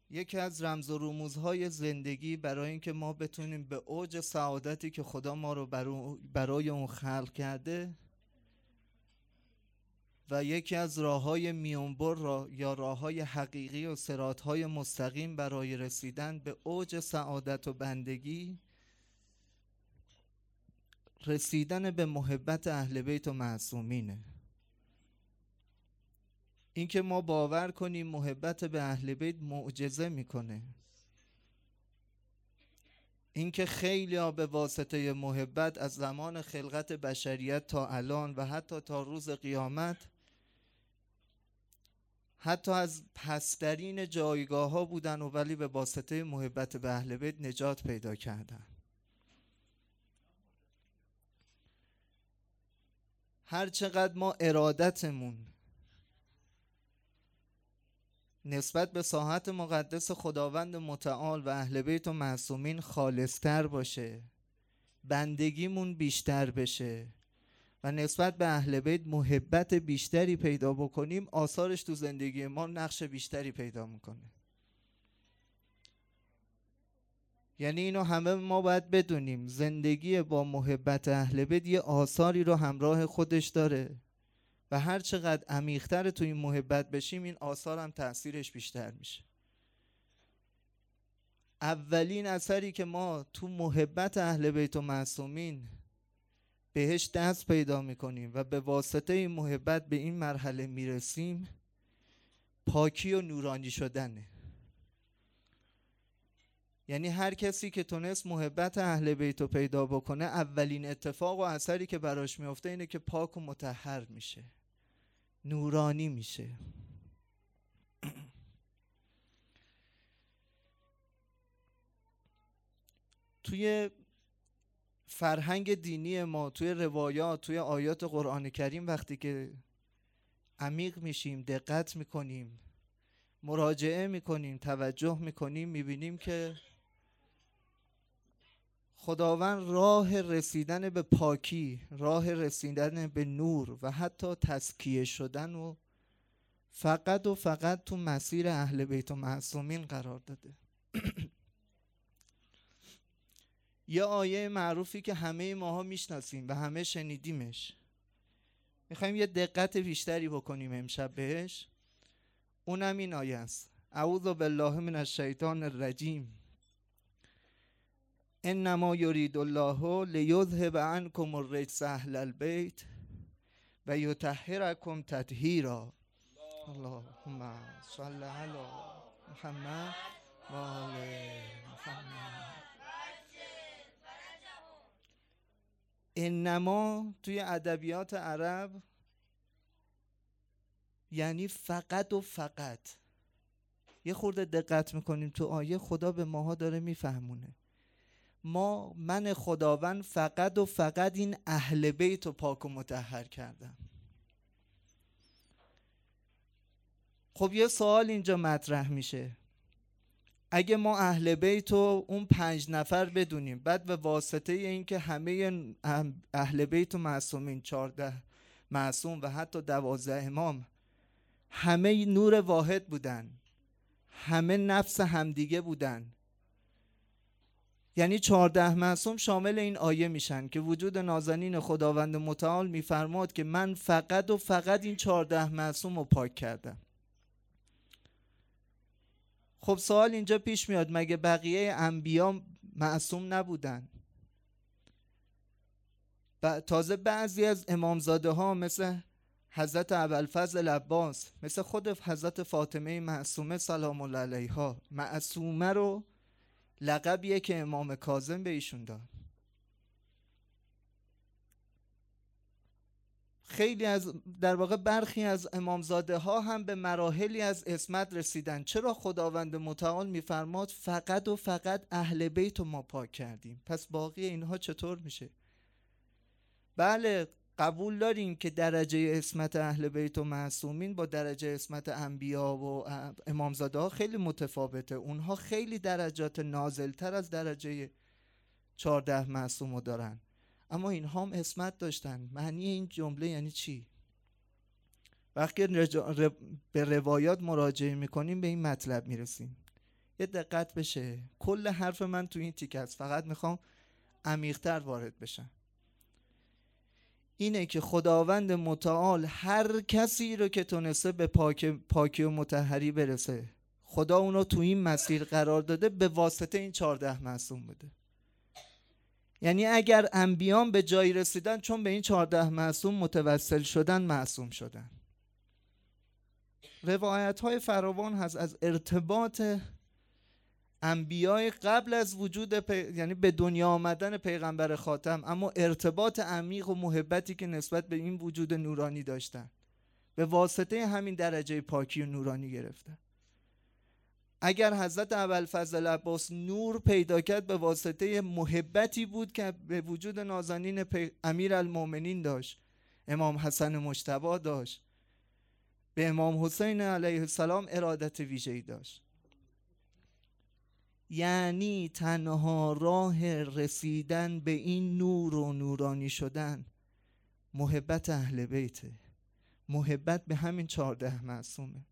یکی از رمز و رموزهای زندگی برای اینکه ما بتونیم به اوج سعادتی که خدا ما رو برای اون خلق کرده و یکی از راه‌های میانبر یا راه‌های حقیقی و صراط‌های مستقیم برای رسیدن به اوج سعادت و بندگی، رسیدن به محبت اهل بیت و معصومینه. اینکه ما باور کنیم محبت به اهل بیت معجزه میکنه، اینکه خیلی ها به واسطه محبت از زمان خلقت بشریت تا الان و حتی تا روز قیامت، حتی از پسترین جایگاه ها بودن و ولی به واسطه محبت به اهل بیت نجات پیدا کردن. هر چقدر ما ارادتمون نسبت به ساحت مقدس خداوند متعال و اهل بیت و معصومین خالصتر باشه، بندگیمون بیشتر بشه و نسبت به اهل بیت محبت بیشتری پیدا بکنیم، آثارش تو زندگی ما نقش بیشتری پیدا میکنه. یعنی اینو همه ما باید بدونیم، زندگی با محبت اهل بیت یه آثاری رو همراه خودش داره و هر چقدر عمیق‌تر تو این محبت بشیم، این آثار هم تأثیرش بیشتر میشه. اولین اثری که ما تو محبت اهل بیت و معصومین بهش دست پیدا میکنیم و به واسطه این محبت به این مرحله میرسیم، پاکی و نورانی شدنه. یعنی هر کسی که تونست محبت اهل بیت رو پیدا بکنه، اولین اتفاق و اثری که براش میفته اینه که پاک و مطهر میشه، نورانی میشه. توی فرهنگ دینی ما، توی روایات، توی آیات قرآن کریم وقتی که عمیق میشیم، دقت میکنیم، مراجعه میکنیم، توجه میکنیم، میبینیم که خداوند راه رسیدن به پاکی، راه رسیدن به نور و حتی تزکیه شدن و فقط تو مسیر اهل بیت و معصومین قرار داده. یه آیه معروفی که همه ماها میشناسیم و همه شنیدیمش، میخوایم یه دقت بیشتری بکنیم امشب بهش. اونم این آیه است: اعوذ بالله من الشیطان الرجیم، انما یرید الله لیذهب عنکم الرجس اهل البیت و یطهرکم تطهیرا. اللهم صل علی محمد و آل محمد. انما توی ادبیات عرب یعنی فقط و فقط. یه خورده دقت میکنیم تو آیه، خدا به ماها داره میفهمونه من خداوند فقط و فقط این اهل بیت رو پاک و مطهر کردم. خب یه سوال اینجا مطرح میشه، اگه ما اهل بیت رو اون 5 نفر بدونیم، بعد به واسطه این که همه اهل بیت و معصومین 14 معصوم و حتی 12 امام همه نور واحد بودن، همه نفس همدیگه بودن، یعنی 14 معصوم شامل این آیه میشن که وجود نازنین خداوند متعال میفرماد که من فقط و فقط این 14 معصوم رو پاک کردم. خب سوال اینجا پیش میاد، مگه بقیه انبیا معصوم نبودن؟ تازه بعضی از امامزاده ها مثل حضرت ابوالفضل عباس، مثل خود حضرت فاطمه معصومه سلام الله علیها، معصومه رو لقبیه که امام کاظم به ایشون داد. خیلی از در واقع برخی از امامزاده ها هم به مراحلی از عصمت رسیدن. چرا خداوند متعال میفرماد فقط و فقط اهل بیت رو ما پاک کردیم، پس باقی اینها چطور میشه؟ بله قبول داریم که درجه عصمت اهل بیت و معصومین با درجه عصمت انبیا و امامزاده ها خیلی متفاوته. اونها خیلی درجات نازلتر از درجه 14 معصوم رو دارن، اما اینها هم عصمت داشتن. معنی این جمله یعنی چی؟ وقتی به روایات مراجعه میکنیم به این مطلب میرسیم، یه دقت بشه. کل حرف من تو این تیکه است، فقط میخوام عمیق‌تر وارد بشم. اینه که خداوند متعال هر کسی رو که تونسته به پاکی و مطهری برسه، خدا اونو تو این مسیر قرار داده به واسطه این 14 معصوم بوده. یعنی اگر انبیان به جایی رسیدن چون به این 14 معصوم متوسل شدن معصوم شدن. روایت های فراوان هست از ارتباط انبیای قبل از وجود یعنی به دنیا آمدن پیغمبر خاتم، اما ارتباط عمیق و محبتی که نسبت به این وجود نورانی داشتن، به واسطه همین درجه پاکی و نورانی گرفتن. اگر حضرت ابوالفضل عباس نور پیدا کرد به واسطه محبتی بود که به وجود نازنین امیرالمومنین داشت، امام حسن مجتبی داشت، به امام حسین علیه السلام ارادت ویژه‌ای داشت. یعنی تنها راه رسیدن به این نور و نورانی شدن محبت اهل بیته، محبت به همین 14 معصومه.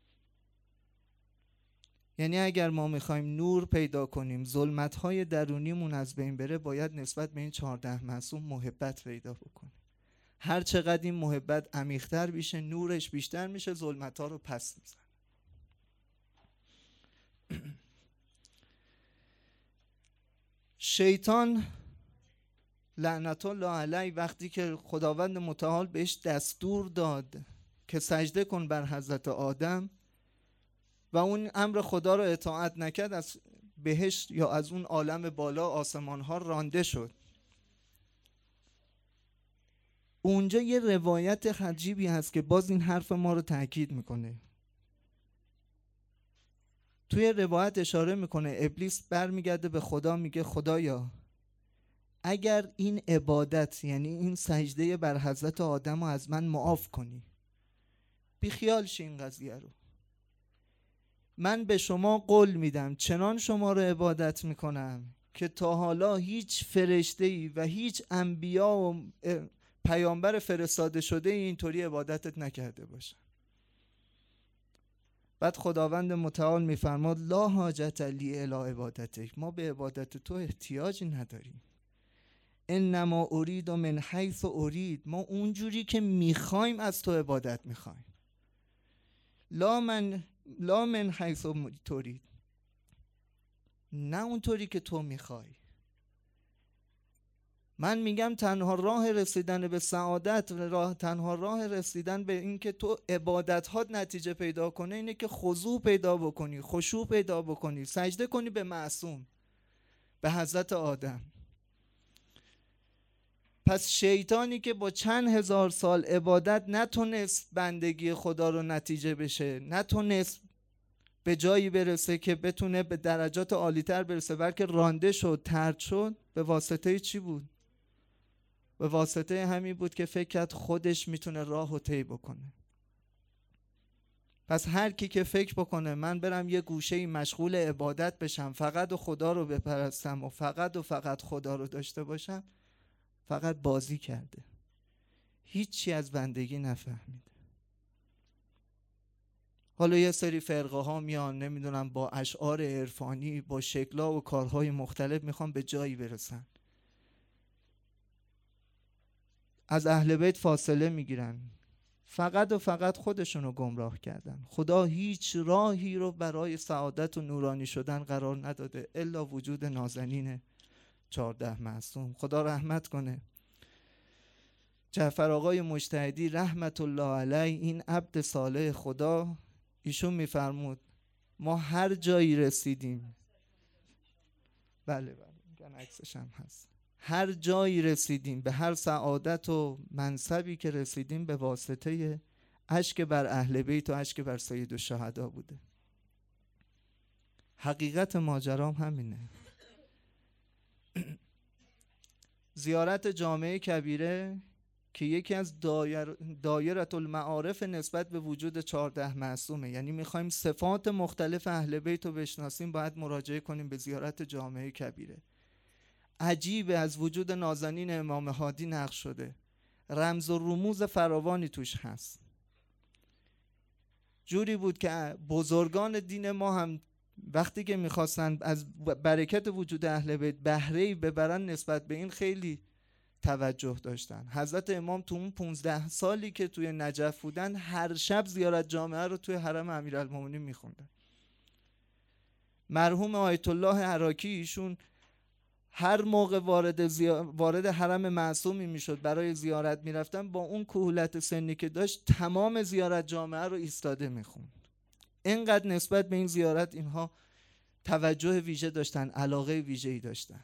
یعنی اگر ما میخوایم نور پیدا کنیم، ظلمت‌های درونیمون از بین بره، باید نسبت به این 14 معصوم محبت پیدا بکنیم. هر چقدر این محبت عمیق‌تر بشه، نورش بیشتر میشه، ظلمت‌ها رو پس میزنه. شیطان لعنت الله علیه وقتی که خداوند متعال بهش دستور داد که سجده کن بر حضرت آدم و اون امر خدا رو اطاعت نکرد، از بهشت یا از اون عالم بالا آسمان ها رانده شد. اونجا یه روایت عجیبی هست که باز این حرف ما رو تأکید میکنه. توی روایت اشاره میکنه ابلیس برمیگرده به خدا، میگه خدایا اگر این عبادت یعنی این سجده بر حضرت آدم رو از من معاف کنی، بیخیال شی این قضیه رو، من به شما قول میدم چنان شما رو عبادت میکنم که تا حالا هیچ فرشته‌ای و هیچ انبیا و پیامبر فرستاده شده اینطوری عبادتت نکرده باشن. بعد خداوند متعال میفرماد لا حاجت لی الی عبادتک، ما به عبادت تو احتیاجی نداریم. انما ارید من حیث ارید، ما اونجوری که میخوایم از تو عبادت میخوایم. لا من حیث ترید، نه اونطوری که تو میخوای. من میگم تنها راه رسیدن به سعادت و تنها راه رسیدن به این که تو عبادت هات نتیجه پیدا کنه اینه که خضوع پیدا بکنی، خشوع پیدا بکنی، سجده کنی به معصوم، به حضرت آدم. پس شیطانی که با چند هزار سال عبادت نتونست بندگی خدا رو نتیجه بشه، نتونست به جایی برسه که بتونه به درجات عالی‌تر برسه، بلکه رانده شد، طرد شد، به واسطه چی بود؟ به واسطه همین بود که فکر کرد خودش میتونه راهو طی بکنه. پس هر کی که فکر بکنه من برم یه گوشه‌ای مشغول عبادت بشم، فقط خدا رو بپرستم و فقط خدا رو داشته باشم، فقط بازی کرده، هیچی از بندگی نفهمیده. حالا یه سری فرقه ها میان نمیدونم با اشعار عرفانی، با شکل‌ها و کارهای مختلف میخوان به جایی برسن، از اهل بیت فاصله میگیرن، فقط خودشونو گمراه کردن. خدا هیچ راهی رو برای سعادت و نورانی شدن قرار نداده الا وجود نازنین 14 معصوم. خدا رحمت کنه جعفر آقای مجتهدی رحمت الله علیه، این عبد صالح خدا، ایشون میفرمود ما هر جایی رسیدیم، بله میگن عکسش هم هست، هر جایی رسیدیم، به هر سعادت و منصبی که رسیدیم به واسطه اشک بر اهل بیت و اشک بر سید الشهدا بوده. حقیقت ماجرام همینه. زیارت جامعه کبیره که یکی از دایره المعارف نسبت به وجود 14 معصومه، یعنی میخوایم صفات مختلف اهل بیت رو بشناسیم، باید مراجعه کنیم به زیارت جامعه کبیره. عجیبه، از وجود نازنین امام هادی نقش شده، رمز و رموز فراوانی توش هست. جوری بود که بزرگان دین ما هم وقتی که میخواستن از برکت وجود اهل بیت بهره‌ای ببرن نسبت به این خیلی توجه داشتن. حضرت امام تو اون 15 سالی که توی نجف بودن هر شب زیارت جامعه رو توی حرم امیرالمومنین میخوندن. مرحوم آیت الله عراقی ایشون هر موقع وارد حرم معصومی میشد برای زیارت میرفتن، با اون کهولت سنی که داشت تمام زیارت جامعه رو ایستاده میخوند. اینقدر نسبت به این زیارت اینها توجه ویژه داشتن، علاقه ویژه‌ای داشتن.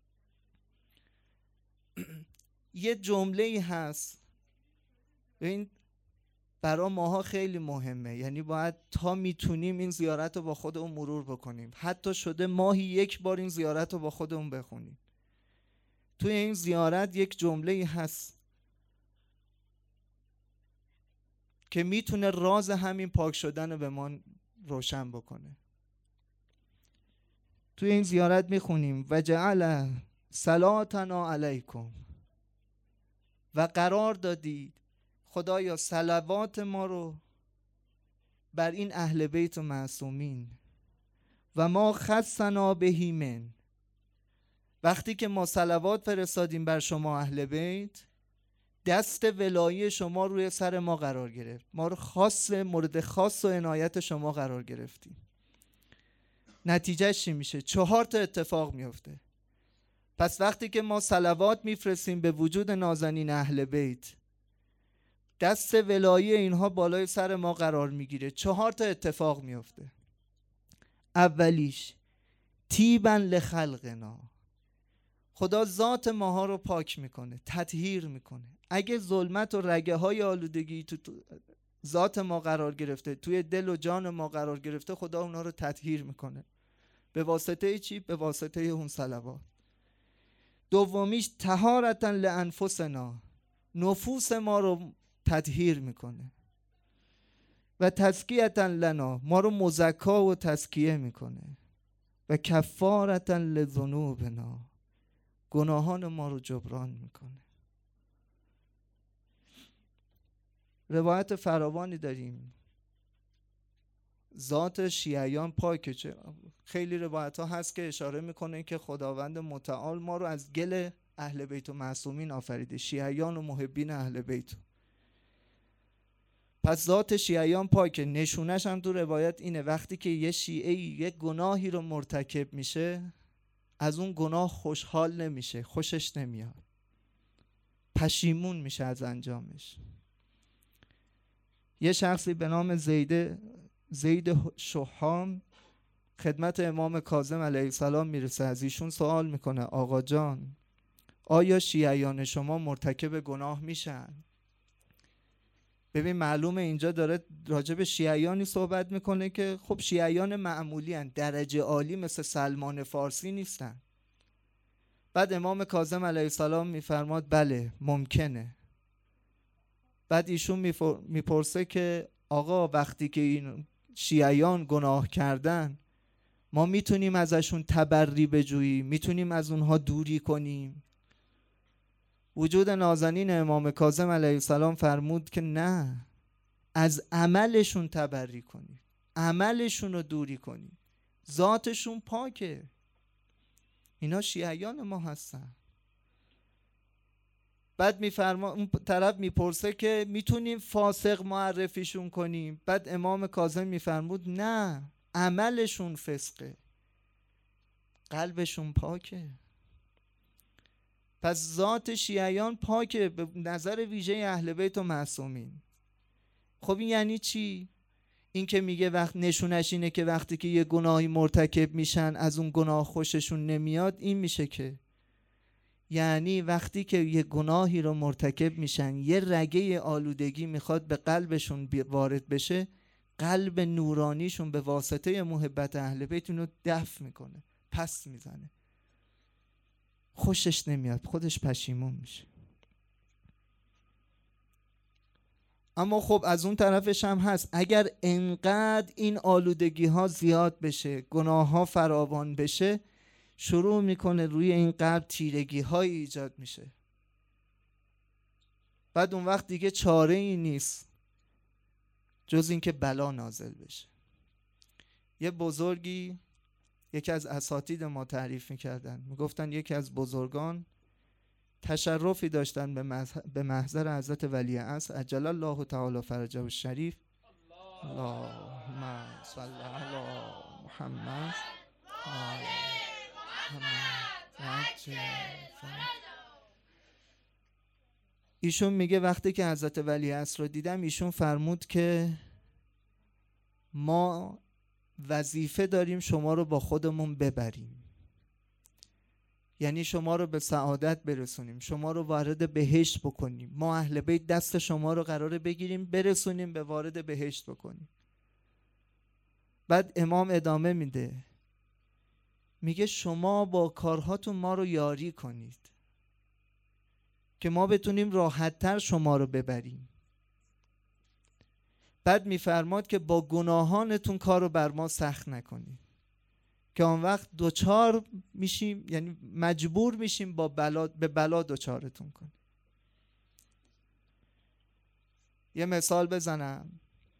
یه جمله‌ای هست این برای ماها خیلی مهمه، یعنی باید تا میتونیم این زیارت رو با خودمون مرور بکنیم، حتی شده ماهی یک بار این زیارت رو با خودمون بخونیم. توی این زیارت یک جمله‌ای هست که میتونه راز همین پاک شدن رو به ما روشن بکنه. توی این زیارت میخونیم و جعل صلاتنا علیکم، و قرار دادید خدایا صلوات ما رو بر این اهل بیت و معصومین، و ما خصنا بهی من، وقتی که ما صلوات فرستادیم بر شما اهل بیت، دست ولایی شما روی سر ما قرار گرفت، ما رو مورد خاص و عنایت شما قرار گرفتیم. نتیجه چی میشه؟ 4 تا اتفاق میفته. پس وقتی که ما صلوات میفرستیم به وجود نازنین اهل بیت، دست ولایی اینها بالای سر ما قرار میگیره. 4 تا اتفاق میفته. اولیش تیبا لخلقنا، خدا ذات ماها رو پاک میکنه، تطهیر میکنه. اگه ظلمت و رگه های آلودگی تو ذات ما قرار گرفته، توی دل و جان ما قرار گرفته، خدا اونا رو تطهیر میکنه. به واسطه چی؟ به واسطه اون صلوات. دومیش طهارتا لانفسنا، نفوس ما رو تطهیر میکنه. و تزکیتا لنا، ما رو مزکا و تزکیه میکنه. و کفارتا لذنوبنا، گناهان ما رو جبران میکنه. روایت فراوانی داریم. ذات شیعیان پاکه. خیلی روایت ها هست که اشاره میکنه که خداوند متعال ما رو از گل اهل بیت و معصومین آفریده، شیعیان و محبین اهل بیت. پس ذات شیعیان پاکه. نشونش هم تو روایت اینه، وقتی که یه شیعی یه گناهی رو مرتکب میشه، از اون گناه خوشحال نمیشه، خوشش نمیاد، پشیمون میشه از انجامش. یه شخصی به نام زید شحام خدمت امام کاظم علیه السلام میرسه، از ایشون سوال میکنه آقا جان، آیا شیعیان شما مرتکب گناه میشن؟ ببین معلومه اینجا داره راجع به شیعیانی صحبت میکنه که خب شیعیان معمولی هن، درجه عالی مثل سلمان فارسی نیستن. بعد امام کاظم علیه السلام میفرماد بله ممکنه. بعد ایشون میپرسه که آقا وقتی که این شیعیان گناه کردن، ما میتونیم ازشون تبری بجوییم، میتونیم از اونها دوری کنیم؟ وجود نازنین امام کاظم علیه السلام فرمود که نه، از عملشون تبری کنید، عملشون رو دوری کنید، ذاتشون پاکه، اینا شیعیان ما هستن. بعد اون طرف میپرسه که میتونیم فاسق معرفیشون کنیم؟ بعد امام کاظم میفرمود نه، عملشون فسقه، قلبشون پاکه. پس ذات شیعیان پاکه به نظر ویژه اهل بیت و معصومین. خب این یعنی چی؟ این که میگه وقت نشونش اینه که وقتی که یه گناهی مرتکب میشن از اون گناه خوششون نمیاد، این میشه که یعنی وقتی که یه گناهی رو مرتکب میشن، یه رگه آلودگی میخواد به قلبشون وارد بشه، قلب نورانیشون به واسطه محبت اهل بیت اینو دفع میکنه، پس میزنه، خوشش نمیاد، خودش پشیمون میشه. اما خب از اون طرفش هم هست، اگر انقدر این آلودگی ها زیاد بشه، گناه ها فراوان بشه، شروع میکنه روی این قلب تیرگی های ایجاد میشه. بعد اون وقت دیگه چاره ای نیست جز این که بلا نازل بشه. یه بزرگی یکی از اساتید ما تعریف میکردن، میگفتن یکی از بزرگان تشرفی داشتن به محضر حضرت ولیعصر عجل الله تعالی فرجه الشریف. اللهم صل علی محمد ایشون میگه وقتی که حضرت ولیعصر رو دیدم، ایشون فرمود که ما وظیفه داریم شما رو با خودمون ببریم، یعنی شما رو به سعادت برسونیم، شما رو وارد بهشت بکنیم. ما اهل بیت دست شما رو قراره بگیریم برسونیم به وارد بهشت بکنیم. بعد امام ادامه میده، میگه شما با کارهاتون ما رو یاری کنید که ما بتونیم راحت‌تر شما رو ببریم. بعد میفرماد که با گناهانتون کار رو بر ما سخت نکنید که آن وقت دوچار میشیم، یعنی مجبور میشیم به بلا دوچارتون کنیم. یه مثال بزنم،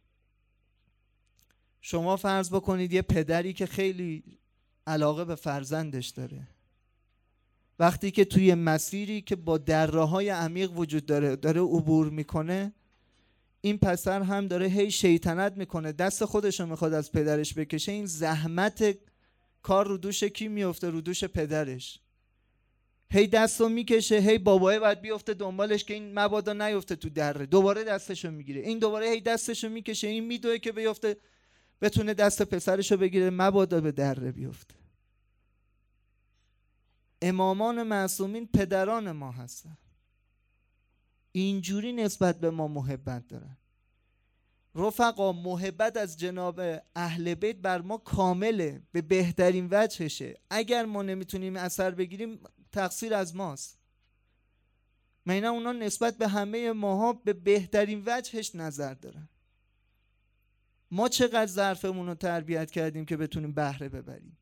شما فرض بکنید یه پدری که خیلی علاقه به فرزندش داره، وقتی که توی مسیری که با دره‌های عمیق وجود داره عبور میکنه، این پسر هم داره هی شیطنت میکنه، دست خودش رو میخواد از پدرش بکشه، این زحمت کار رو دوش کی میفته؟ رو دوش پدرش. هی دستو میکشه، هی بابای باید بیفته دنبالش که این مبادا نیفته تو دره، دوباره دستشو میگیره، این دوباره هی دستشو میکشه، این میدوه که بیفته بتونه دست پسرشو بگیره مبادا به دره بیفته. امامان معصومین پدران ما هستن، اینجوری نسبت به ما محبت دارن. رفقا محبت از جناب اهل بیت بر ما کامله، به بهترین وجهشه. اگر ما نمیتونیم اثر بگیریم تقصیر از ماست. معنی اونا نسبت به همه ماها به بهترین وجهش نظر دارن. ما چقدر ظرفمون رو تربیت کردیم که بتونیم بهره ببریم.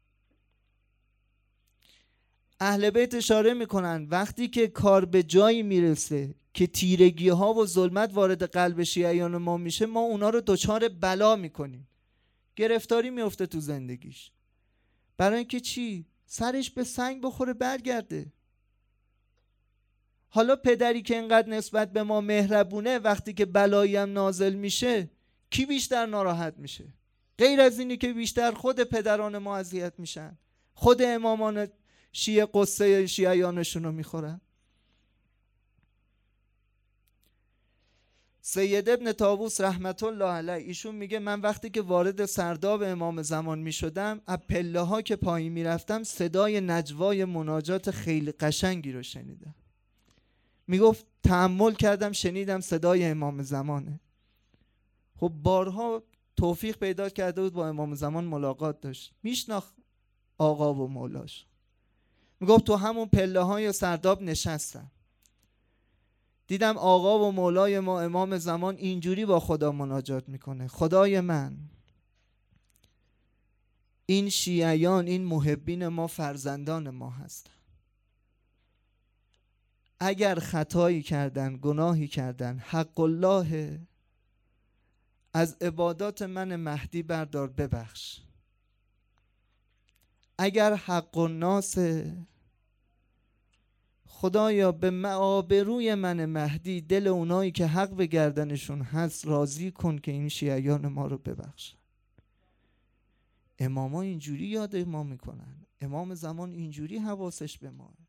اهل بیت اشاره میکنن وقتی که کار به جایی میرسه که تیرگی ها و ظلمت وارد قلب شیعیان ما میشه، ما اونا رو دچار بلا میکنیم، گرفتاری میفته تو زندگیش. برای اینکه چی؟ سرش به سنگ بخوره برگرده. حالا پدری که اینقدر نسبت به ما مهربونه، وقتی که بلایی هم نازل میشه کی بیشتر ناراحت میشه؟ غیر از اینی که بیشتر خود پدران ما اذیت میشن، خود امامان شیعه قصه شیعیانشون رو میخورن. سید ابن طاووس رحمت الله علیه ایشون میگه من وقتی که وارد سرداب امام زمان میشدم، از پله ها که پایین میرفتم صدای نجوای مناجات خیلی قشنگی رو شنیدم. میگفت تأمل کردم شنیدم صدای امام زمانه. خب بارها توفیق پیدا کرده بود با امام زمان ملاقات داشت، میشناخت آقا و مولاش. میگفت تو همون پله های سرداب نشستم، دیدم آقا و مولای ما امام زمان اینجوری با خدا مناجات میکنه: خدای من، این شیعیان، این محبین ما فرزندان ما هستن، اگر خطایی کردن، گناهی کردن، حق الله از عبادات من مهدی بردار ببخش. اگر حق الناس، خدایا به آبروی من مهدی دل اونایی که حق به گردنشون هست راضی کن که این شیعیان ما رو ببخشن. اماما اینجوری یاد ما میکنن، امام زمان اینجوری حواسش به ما.